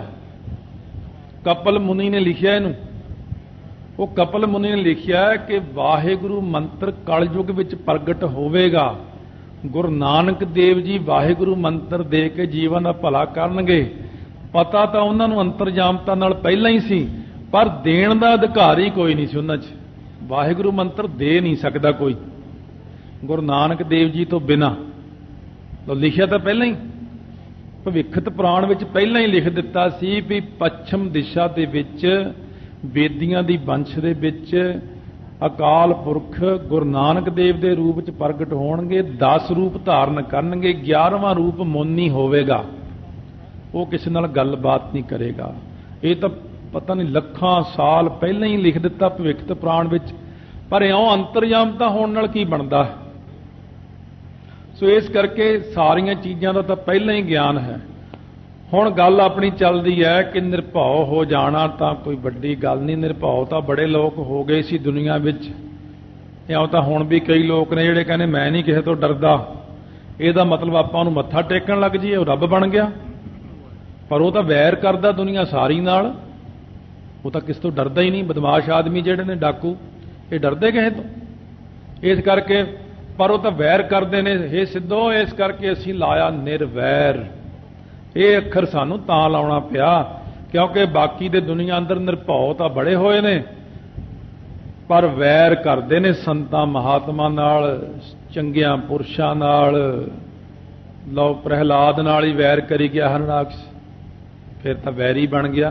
ਕਪਲ ਮੁਨੀ ਨੇ ਲਿਖਿਆ ਇਹਨੂੰ। ਉਹ ਕਪਲ ਮੁਨੀ ਨੇ ਲਿਖਿਆ ਕਿ ਵਾਹਿਗੁਰੂ ਮੰਤਰ ਕਲਯੁਗ ਵਿੱਚ ਪ੍ਰਗਟ ਹੋਵੇਗਾ। ਗੁਰੂ ਨਾਨਕ ਦੇਵ ਜੀ ਵਾਹਿਗੁਰੂ ਮੰਤਰ ਦੇ ਕੇ ਜੀਵਨ ਦਾ ਭਲਾ ਕਰਨਗੇ। ਪਤਾ ਤਾਂ ਉਹਨਾਂ ਨੂੰ ਅੰਤਰਜਾਮਤਾ ਨਾਲ ਪਹਿਲਾਂ ਹੀ ਸੀ, ਪਰ ਦੇਣ ਦਾ ਅਧਿਕਾਰੀ ਕੋਈ ਨਹੀਂ ਸੀ ਉਹਨਾਂ 'ਚ। ਵਾਹਿਗੁਰੂ ਮੰਤਰ ਦੇ ਨਹੀਂ ਸਕਦਾ ਕੋਈ ਗੁਰੂ ਨਾਨਕ ਦੇਵ ਜੀ ਤੋਂ ਬਿਨਾਂ। ਲਿਖਿਆ ਤਾਂ ਪਹਿਲਾਂ ਹੀ ਭਵਿੱਖਤ ਪੁਰਾਣ ਵਿੱਚ ਪਹਿਲਾਂ ਹੀ ਲਿਖ ਦਿੱਤਾ ਸੀ ਵੀ ਪੱਛਮ ਦਿਸ਼ਾ ਦੇ ਵਿੱਚ ਬੇਦੀਆਂ ਦੀ ਵੰਸ਼ ਦੇ ਵਿੱਚ ਅਕਾਲ ਪੁਰਖ ਗੁਰੂ ਨਾਨਕ ਦੇਵ ਦੇ ਰੂਪ 'ਚ ਪ੍ਰਗਟ ਹੋਣਗੇ, 10 ਰੂਪ ਧਾਰਨ ਕਰਨਗੇ, 11ਵਾਂ ਰੂਪ ਮੋਨੀ ਹੋਵੇਗਾ। ਉਹ ਕਿਸੇ ਨਾਲ ਗੱਲਬਾਤ ਨਹੀਂ ਕਰੇਗਾ। ਇਹ ਤਾਂ ਪਤਾ ਨਹੀਂ ਲੱਖਾਂ ਸਾਲ ਪਹਿਲਾਂ ਹੀ ਲਿਖ ਦਿੱਤਾ ਭਵਿੱਖਤ ਪੁਰਾਣ ਵਿੱਚ, ਪਰ ਇਉਂ ਅੰਤਰਜਾਮਤਾ ਹੋਣ ਨਾਲ ਕੀ ਬਣਦਾ ਹੈ। ਸੋ ਇਸ ਕਰਕੇ ਸਾਰੀਆਂ ਚੀਜ਼ਾਂ ਦਾ ਤਾਂ ਪਹਿਲਾਂ ਹੀ ਗਿਆਨ ਹੈ। ਹੁਣ ਗੱਲ ਆਪਣੀ ਚੱਲਦੀ ਹੈ ਕਿ ਨਿਰਭਉ ਹੋ ਜਾਣਾ ਤਾਂ ਕੋਈ ਵੱਡੀ ਗੱਲ ਨਹੀਂ। ਨਿਰਭਉ ਤਾਂ ਬੜੇ ਲੋਕ ਹੋ ਗਏ ਸੀ ਦੁਨੀਆ ਵਿੱਚ। ਇਉਂ ਤਾਂ ਹੁਣ ਵੀ ਕਈ ਲੋਕ ਨੇ ਜਿਹੜੇ ਕਹਿੰਦੇ ਮੈਂ ਨਹੀਂ ਕਿਸੇ ਤੋਂ ਡਰਦਾ। ਇਹਦਾ ਮਤਲਬ ਆਪਾਂ ਉਹਨੂੰ ਮੱਥਾ ਟੇਕਣ ਲੱਗ ਜਾਈਏ, ਉਹ ਰੱਬ ਬਣ ਗਿਆ। ਪਰ ਉਹ ਤਾਂ ਵੈਰ ਕਰਦਾ ਦੁਨੀਆ ਸਾਰੀ ਨਾਲ, ਉਹ ਤਾਂ ਕਿਸੇ ਤੋਂ ਡਰਦਾ ਹੀ ਨਹੀਂ। ਬਦਮਾਸ਼ ਆਦਮੀ ਜਿਹੜੇ ਨੇ, ਡਾਕੂ, ਇਹ ਡਰਦੇ ਕਿਸੇ ਤੋਂ। ਇਸ ਕਰਕੇ ਪਰ ਉਹ ਤਾਂ ਵੈਰ ਕਰਦੇ ਨੇ। ਇਹ ਸਿੱਧੋ ਇਸ ਕਰਕੇ ਅਸੀਂ ਲਾਇਆ ਨਿਰਵੈਰ। ਇਹ ਅੱਖਰ ਸਾਨੂੰ ਤਾਂ ਲਾਉਣਾ ਪਿਆ ਕਿਉਂਕਿ ਬਾਕੀ ਦੇ ਦੁਨੀਆ ਅੰਦਰ ਨਿਰਭਉ ਤਾਂ ਬੜੇ ਹੋਏ ਨੇ, ਪਰ ਵੈਰ ਕਰਦੇ ਨੇ ਸੰਤਾਂ ਮਹਾਤਮਾ ਨਾਲ, ਚੰਗਿਆਂ ਪੁਰਸ਼ਾਂ ਨਾਲ। ਲਓ ਪ੍ਰਹਿਲਾਦ ਨਾਲ ਹੀ ਵੈਰ ਕਰੀ ਗਿਆ ਹਰਨਾਕਸ਼, ਫਿਰ ਤਾਂ ਵੈਰੀ ਬਣ ਗਿਆ।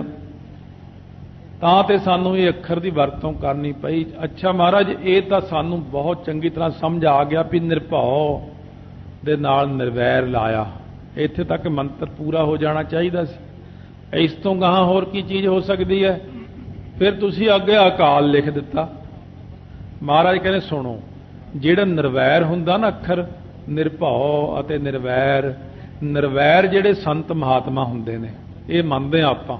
ਤਾਂ ਤੇ ਸਾਨੂੰ ਇਹ ਅੱਖਰ ਦੀ ਵਰਤੋਂ ਕਰਨੀ ਪਈ। ਅੱਛਾ ਮਹਾਰਾਜ, ਇਹ ਤਾਂ ਸਾਨੂੰ ਬਹੁਤ ਚੰਗੀ ਤਰ੍ਹਾਂ ਸਮਝ ਆ ਗਿਆ ਵੀ ਨਿਰਭਉ ਦੇ ਨਾਲ ਨਿਰਵੈਰ ਲਾਇਆ। ਇੱਥੇ ਤੱਕ ਮੰਤਰ ਪੂਰਾ ਹੋ ਜਾਣਾ ਚਾਹੀਦਾ ਸੀ। ਇਸ ਤੋਂ ਗਾਹਾਂ ਹੋਰ ਕੀ ਚੀਜ਼ ਹੋ ਸਕਦੀ ਹੈ। ਫਿਰ ਤੁਸੀਂ ਅੱਗੇ ਅਕਾਲ ਲਿਖ ਦਿੱਤਾ। ਮਹਾਰਾਜ ਕਹਿੰਦੇ ਸੁਣੋ, ਜਿਹੜਾ ਨਿਰਵੈਰ ਹੁੰਦਾ ਨਾ ਅੱਖਰ, ਨਿਰਭਉ ਅਤੇ ਨਿਰਵੈਰ, ਨਿਰਵੈਰ ਜਿਹੜੇ ਸੰਤ ਮਹਾਤਮਾ ਹੁੰਦੇ ਨੇ, ਇਹ ਮੰਨਦੇ ਹਾਂ ਆਪਾਂ।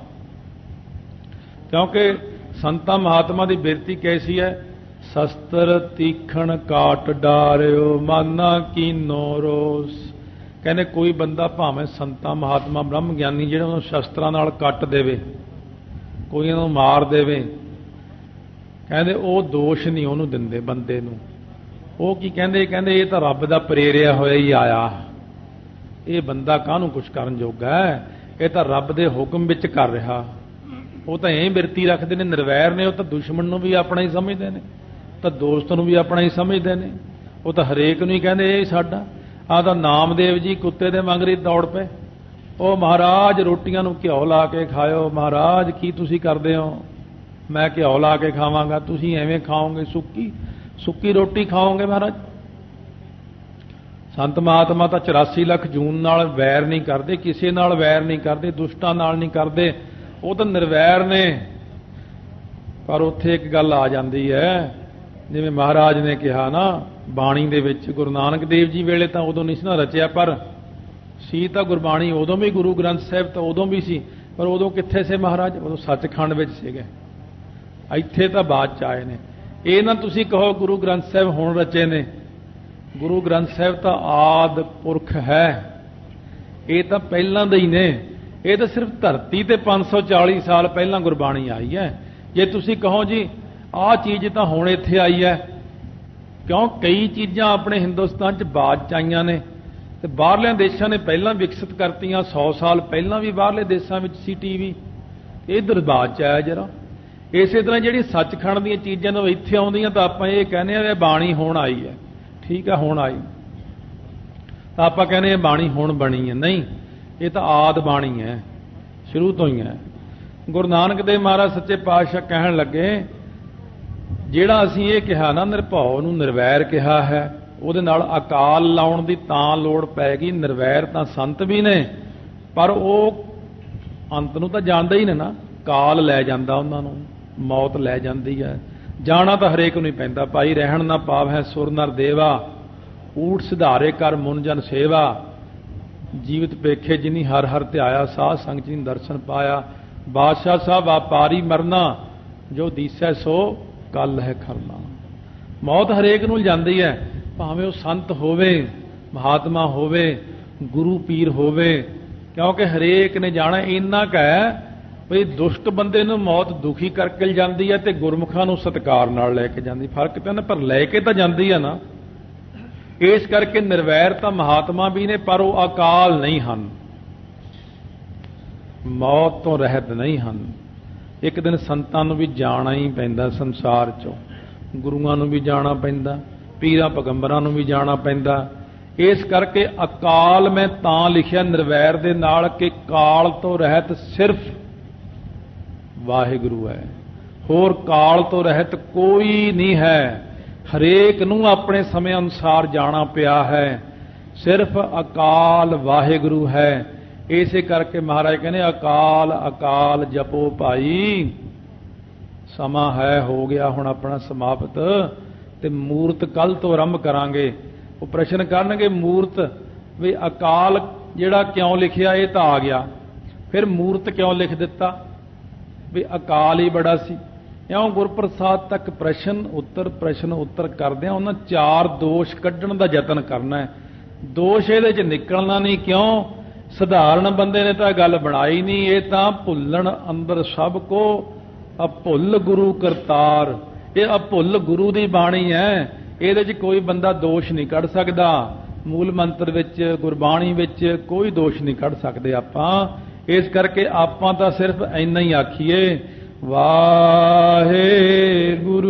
ਕਿਉਂਕਿ ਸੰਤਾਂ ਮਹਾਤਮਾ ਦੀ ਬਿਰਤੀ ਕੈਸੀ ਹੈ, ਸ਼ਸਤਰ ਤੀਖਣ ਕਾਟ ਡਾਰਿਓ ਮਾਨਾ ਕੀਨੋ ਰੋਸ। ਕਹਿੰਦੇ ਕੋਈ ਬੰਦਾ ਭਾਵੇਂ ਸੰਤਾਂ ਮਹਾਤਮਾ ਬ੍ਰਹਮ ਗਿਆਨੀ ਜਿਹੜੇ ਉਹਨੂੰ ਸ਼ਸਤਰਾਂ ਨਾਲ ਕੱਟ ਦੇਵੇ, ਕੋਈ ਉਹਨੂੰ ਮਾਰ ਦੇਵੇ, ਕਹਿੰਦੇ ਉਹ ਦੋਸ਼ ਨਹੀਂ ਉਹਨੂੰ ਦਿੰਦੇ ਬੰਦੇ ਨੂੰ। ਉਹ ਕੀ ਕਹਿੰਦੇ, ਕਹਿੰਦੇ ਇਹ ਤਾਂ ਰੱਬ ਦਾ ਪ੍ਰੇਰਿਆ ਹੋਇਆ ਹੀ ਆਇਆ, ਇਹ ਬੰਦਾ ਕਾਹਨੂੰ ਕੁਛ ਕਰਨ ਜੋਗਾ ਹੈ, ਇਹ ਤਾਂ ਰੱਬ ਦੇ ਹੁਕਮ ਵਿੱਚ ਕਰ ਰਿਹਾ। ਉਹ ਤਾਂ ਐਂ ਬਿਰਤੀ ਰੱਖਦੇ ਨੇ। ਨਿਰਵੈਰ ਨੇ ਉਹ ਤਾਂ ਦੁਸ਼ਮਣ ਨੂੰ ਵੀ ਆਪਣਾ ਹੀ ਸਮਝਦੇ ਨੇ, ਤਾਂ ਦੋਸਤ ਨੂੰ ਵੀ ਆਪਣਾ ਹੀ ਸਮਝਦੇ ਨੇ। ਉਹ ਤਾਂ ਹਰੇਕ ਨੂੰ ਹੀ ਕਹਿੰਦੇ ਇਹ ਸਾਡਾ। ਆਹ ਤਾਂ ਨਾਮਦੇਵ ਜੀ ਕੁੱਤੇ ਦੇ ਮੰਗਰੀ ਦੌੜ ਪਏ। ਉਹ ਮਹਾਰਾਜ ਰੋਟੀਆਂ ਨੂੰ ਘਿਓ ਲਾ ਕੇ ਖਾਇਓ। ਮਹਾਰਾਜ ਕੀ ਤੁਸੀਂ ਕਰਦੇ ਹੋ? ਮੈਂ ਘਿਓ ਲਾ ਕੇ ਖਾਵਾਂਗਾ, ਤੁਸੀਂ ਐਵੇਂ ਖਾਓਗੇ, ਸੁੱਕੀ ਰੋਟੀ ਖਾਓਗੇ ਮਹਾਰਾਜ। ਸੰਤ ਮਹਾਤਮਾ ਤਾਂ 84 ਲੱਖ ਜੂਨ ਨਾਲ ਵੈਰ ਨਹੀਂ ਕਰਦੇ, ਕਿਸੇ ਨਾਲ ਵੈਰ ਨਹੀਂ ਕਰਦੇ, ਦੁਸ਼ਟਾਂ ਨਾਲ ਨਹੀਂ ਕਰਦੇ, ਉਹ ਤਾਂ ਨਿਰਵੈਰ ਨੇ। ਪਰ ਉੱਥੇ ਇੱਕ ਗੱਲ ਆ ਜਾਂਦੀ ਹੈ, ਜਿਵੇਂ ਮਹਾਰਾਜ ਨੇ ਕਿਹਾ ਨਾ ਬਾਣੀ ਦੇ ਵਿੱਚ, ਗੁਰੂ ਨਾਨਕ ਦੇਵ ਜੀ ਵੇਲੇ ਤਾਂ ਉਦੋਂ ਨਹੀਂ ਸੀ ਨਾ ਰਚਿਆ, ਪਰ ਸੀ ਤਾਂ ਗੁਰਬਾਣੀ ਉਦੋਂ ਵੀ, ਗੁਰੂ ਗ੍ਰੰਥ ਸਾਹਿਬ ਤਾਂ ਉਦੋਂ ਵੀ ਸੀ, ਪਰ ਉਦੋਂ ਕਿੱਥੇ ਸੇ ਮਹਾਰਾਜ? ਉਦੋਂ ਸੱਚਖੰਡ ਵਿੱਚ ਸੀਗੇ। ਇੱਥੇ ਤਾਂ ਬਾਅਦ ਚ ਆਏ ਨੇ। ਇਹ ਨਾ ਤੁਸੀਂ ਕਹੋ ਗੁਰੂ ਗ੍ਰੰਥ ਸਾਹਿਬ ਹੁਣ ਰਚੇ ਨੇ। ਗੁਰੂ ਗ੍ਰੰਥ ਸਾਹਿਬ ਤਾਂ ਆਦਿ ਪੁਰਖ ਹੈ, ਇਹ ਤਾਂ ਪਹਿਲਾਂ ਦੇ ਹੀ ਨੇ। ਇਹ ਤਾਂ ਸਿਰਫ ਧਰਤੀ ਤੇ 540 ਸਾਲ ਪਹਿਲਾਂ ਗੁਰਬਾਣੀ ਆਈ ਹੈ। ਜੇ ਤੁਸੀਂ ਕਹੋ ਜੀ ਆਹ ਚੀਜ਼ ਤਾਂ ਹੁਣ ਇੱਥੇ ਆਈ ਹੈ, ਕਿਉਂ ਕਈ ਚੀਜ਼ਾਂ ਆਪਣੇ ਹਿੰਦੁਸਤਾਨ 'ਚ ਬਾਅਦ 'ਚ ਆਈਆਂ ਨੇ ਤੇ ਬਾਹਰਲਿਆਂ ਦੇਸ਼ਾਂ ਨੇ ਪਹਿਲਾਂ ਵਿਕਸਿਤ ਕਰਤੀਆਂ। 100 ਸਾਲ ਪਹਿਲਾਂ ਵੀ ਬਾਹਰਲੇ ਦੇਸ਼ਾਂ ਵਿੱਚ ਸੀ ਟੀਵੀ, ਇੱਧਰ ਬਾਅਦ 'ਚ ਆਇਆ ਜਰਾ। ਇਸੇ ਤਰ੍ਹਾਂ ਜਿਹੜੀ ਸੱਚਖੰਡ ਦੀਆਂ ਚੀਜ਼ਾਂ ਨੇ ਇੱਥੇ ਆਉਂਦੀਆਂ ਤਾਂ ਆਪਾਂ ਇਹ ਕਹਿੰਦੇ ਆ ਇਹ ਬਾਣੀ ਹੁਣ ਆਈ ਹੈ। ਠੀਕ ਹੈ, ਹੁਣ ਆਈ ਤਾਂ ਆਪਾਂ ਕਹਿੰਦੇ ਇਹ ਬਾਣੀ ਹੁਣ ਬਣੀ ਹੈ। ਨਹੀਂ, ਇਹ ਤਾਂ ਆਦਿ ਬਾਣੀ ਹੈ। ਸ਼ੁਰੂ ਤੋਂ ਹੀ ਹੈ। ਗੁਰੂ ਨਾਨਕ ਦੇਵ ਮਹਾਰਾਜ ਸੱਚੇ ਪਾਤਸ਼ਾਹ ਕਹਿਣ ਲੱਗੇ, ਜਿਹੜਾ ਅਸੀਂ ਇਹ ਕਿਹਾ ਨਾ ਨਿਰਭਉ ਨੂੰ ਨਿਰਵੈਰ ਕਿਹਾ ਹੈ, ਉਹਦੇ ਨਾਲ ਅਕਾਲ ਲਾਉਣ ਦੀ ਤਾਂ ਲੋੜ ਪੈ ਗਈ। ਨਿਰਵੈਰ ਤਾਂ ਸੰਤ ਵੀ ਨੇ, ਪਰ ਉਹ ਅੰਤ ਨੂੰ ਤਾਂ ਜਾਣਦੇ ਹੀ ਨੇ ਨਾ। ਕਾਲ ਲੈ ਜਾਂਦਾ ਉਹਨਾਂ ਨੂੰ, ਮੌਤ ਲੈ ਜਾਂਦੀ ਹੈ। ਜਾਣਾ ਤਾਂ ਹਰੇਕ ਨੂੰ ਹੀ ਪੈਂਦਾ। ਭਾਈ ਰਹਿਣ ਨਾ ਪਾਵੈ ਸੁਰ ਨਰ ਦੇਵਾ, ਊਠ ਸਿਧਾਰੇ ਕਰ ਮੁਨ ਜਨ ਸੇਵਾ। ਜੀਵਤ ਪੇਖੇ ਜਿਨੀ ਹਰ ਹਰ ਧਿਆਇਆ, ਸਾਧ ਸੰਗਤ ਜਿਨ ਦਰਸ਼ਨ ਪਾਇਆ। ਬਾਦਸ਼ਾਹ ਸਾਹਿਬ ਵਪਾਰੀ ਮਰਨਾ, ਜੋ ਦੀਸੈ ਸੋ ਕੱਲ ਹੈ ਖਰਨਾ। ਮੌਤ ਹਰੇਕ ਨੂੰ ਜਾਂਦੀ ਹੈ, ਭਾਵੇਂ ਉਹ ਸੰਤ ਹੋਵੇ, ਮਹਾਤਮਾ ਹੋਵੇ, ਗੁਰੂ ਪੀਰ ਹੋਵੇ, ਕਿਉਂਕਿ ਹਰੇਕ ਨੇ ਜਾਣਾ। ਇੰਨਾ ਕੁ ਹੈ ਵੀ ਦੁਸ਼ਟ ਬੰਦੇ ਨੂੰ ਮੌਤ ਦੁਖੀ ਕਰਕੇ ਜਾਂਦੀ ਹੈ ਤੇ ਗੁਰਮੁਖਾਂ ਨੂੰ ਸਤਿਕਾਰ ਨਾਲ ਲੈ ਕੇ ਜਾਂਦੀ। ਫਰਕ ਤਾਂ ਨਾ, ਪਰ ਲੈ ਕੇ ਤਾਂ ਜਾਂਦੀ ਹੈ ਨਾ। ਇਸ ਕਰਕੇ ਨਿਰਵੈਰ ਤਾਂ ਮਹਾਤਮਾ ਵੀ ਨੇ, ਪਰ ਉਹ ਅਕਾਲ ਨਹੀਂ ਹਨ, ਮੌਤ ਤੋਂ ਰਹਿਤ ਨਹੀਂ ਹਨ। ਇੱਕ ਦਿਨ ਸੰਤਾਂ ਨੂੰ ਵੀ ਜਾਣਾ ਹੀ ਪੈਂਦਾ ਸੰਸਾਰ ਚੋਂ, ਗੁਰੂਆਂ ਨੂੰ ਵੀ ਜਾਣਾ ਪੈਂਦਾ, ਪੀਰਾਂ ਪੈਗੰਬਰਾਂ ਨੂੰ ਵੀ ਜਾਣਾ ਪੈਂਦਾ। ਇਸ ਕਰਕੇ ਅਕਾਲ ਮੈਂ ਤਾਂ ਲਿਖਿਆ ਨਿਰਵੈਰ ਦੇ ਨਾਲ ਕਿ ਕਾਲ ਤੋਂ ਰਹਿਤ ਸਿਰਫ ਵਾਹਿਗੁਰੂ ਹੈ, ਹੋਰ ਕਾਲ ਤੋਂ ਰਹਿਤ ਕੋਈ ਨਹੀਂ ਹੈ। ਹਰੇਕ ਨੂੰ ਆਪਣੇ ਸਮੇਂ ਅਨੁਸਾਰ ਜਾਣਾ ਪਿਆ ਹੈ, ਸਿਰਫ ਅਕਾਲ ਵਾਹਿਗੁਰੂ ਹੈ। ਇਸੇ ਕਰਕੇ ਮਹਾਰਾਜ ਕਹਿੰਦੇ ਅਕਾਲ ਅਕਾਲ ਜਪੋ ਭਾਈ। ਸਮਾਂ ਹੈ, ਹੋ ਗਿਆ ਹੁਣ ਆਪਣਾ ਸਮਾਪਤ, ਤੇ ਮੂਰਤ ਕੱਲ ਤੋਂ ਆਰੰਭ ਕਰਾਂਗੇ। ਉਹ ਪ੍ਰਸ਼ਨ ਕਰਨਗੇ ਮੂਰਤ ਵੀ ਅਕਾਲ ਜਿਹੜਾ ਕਿਉਂ ਲਿਖਿਆ, ਇਹ ਤਾਂ ਆ ਗਿਆ, ਫਿਰ ਮੂਰਤ ਕਿਉਂ ਲਿਖ ਦਿੱਤਾ? ਵੀ ਅਕਾਲ ਹੀ ਬੜਾ ਸੀ। ਇਉਂ ਗੁਰਪ੍ਰਸਾਦ ਤੱਕ ਪ੍ਰਸ਼ਨ ਉੱਤਰ ਕਰਦਿਆਂ ਉਹਨਾਂ 4 ਦੋਸ਼ ਕੱਢਣ ਦਾ ਯਤਨ ਕਰਨਾ ਹੈ। ਦੋਸ਼ ਇਹਦੇ 'ਚ ਨਿਕਲਣਾ ਨਹੀਂ। ਕਿਉਂ? ਸਧਾਰਨ ਬੰਦੇ ਨੇ ਤਾਂ ਗੱਲ ਬਣਾਈ ਨਹੀਂ। ਇਹ ਤਾਂ ਭੁੱਲਣ ਅੰਦਰ ਸਭ ਕੋ ਅਭੁੱਲ ਗੁਰੂ ਕਰਤਾਰ। ਇਹ ਅਭੁੱਲ ਗੁਰੂ ਦੀ ਬਾਣੀ ਹੈ, ਇਹਦੇ 'ਚ ਕੋਈ ਬੰਦਾ ਦੋਸ਼ ਨਹੀਂ ਕੱਢ ਸਕਦਾ। ਮੂਲ ਮੰਤਰ ਵਿੱਚ, ਗੁਰਬਾਣੀ ਵਿੱਚ ਕੋਈ ਦੋਸ਼ ਨਹੀਂ ਕੱਢ ਸਕਦੇ ਆਪਾਂ। ਇਸ ਕਰਕੇ ਆਪਾਂ ਤਾਂ ਸਿਰਫ ਇੰਨਾ ਹੀ ਆਖੀਏ, ਵਾਹਿਗੁਰੂ।